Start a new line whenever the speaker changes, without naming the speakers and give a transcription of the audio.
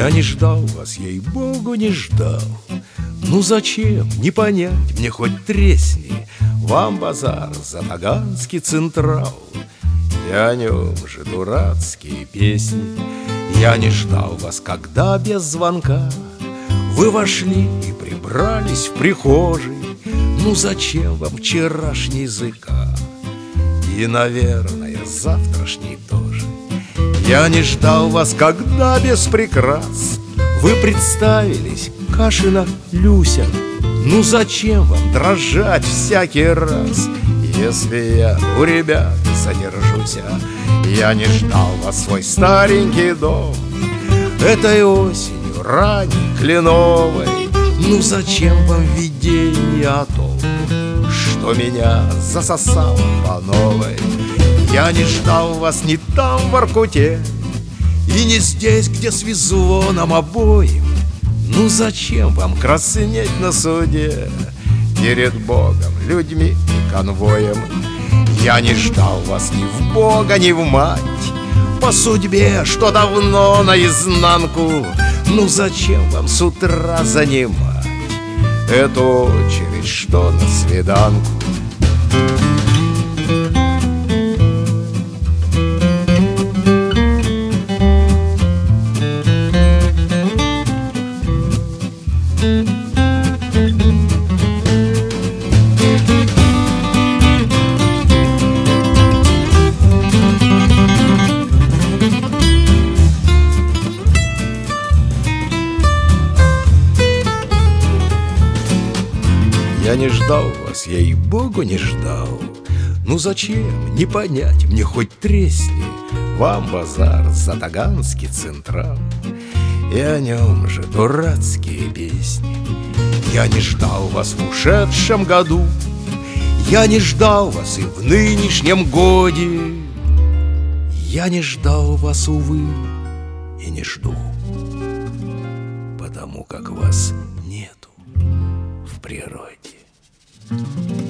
Я не ждал вас, ей-богу, не ждал. Ну зачем, не понять, мне хоть тресни. Вам базар за Таганский Централ, и о нем же дурацкие песни. Я не ждал вас, когда без звонка вы вошли и прибрались в прихожей. Ну зачем вам вчерашний языка? И, наверное, завтрашний тоже. Я не ждал вас, когда без прикрас вы представились, Кашина Люся. Ну зачем вам дрожать всякий раз, если я у ребят содержусь? Я не ждал вас в свой старенький дом этой осенью ранней кленовой. Ну зачем вам видение о том, что меня засосало по новой? Я не ждал вас ни там в Воркуте и не здесь, где свезло нам обоим. Ну зачем вам краснеть на суде перед Богом, людьми и конвоем? Я не ждал вас ни в Бога, ни в мать, по судьбе, что давно наизнанку. Ну зачем вам с утра занимать эту очередь, что на свиданку? Я не ждал вас, ей-богу, не ждал. Ну зачем, не понять, мне хоть тресни. Вам базар за Таганский Централ, и о нем же дурацкие песни. Я не ждал вас в ушедшем году, я не ждал вас и в нынешнем годе. Я не ждал вас, увы, и не жду, потому как вас нету в природе.